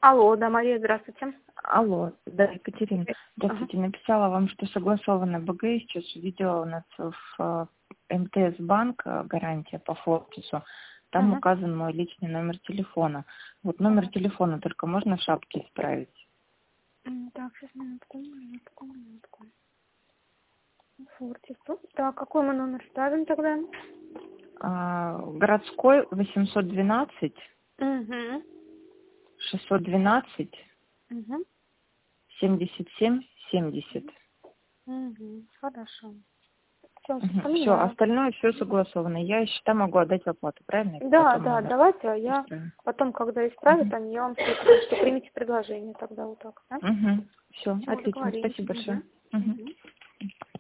Алло, да, Мария, здравствуйте. Алло, да, Екатерина. Здравствуйте. Ага. Написала вам, что согласовано БГ. Сейчас увидела у нас в МТС банк гарантия по Фортису. Там Ага. указан мой личный номер телефона. Вот номер телефона только можно в шапке исправить. Так, сейчас минутку. Фортис. Так, какой мы номер ставим тогда? Городской 812 Угу. 612 Угу. 77 70. Угу. Хорошо. Все, Все, понимаю. остальное все согласовано. Я считаю, могу отдать в оплату, правильно? Да, Потом да, номер давайте, а я исправим. потом, когда исправят, они, я вам скажу, что примите предложение тогда вот так, да? Все, Все, отлично. договорились. Спасибо большое. Угу.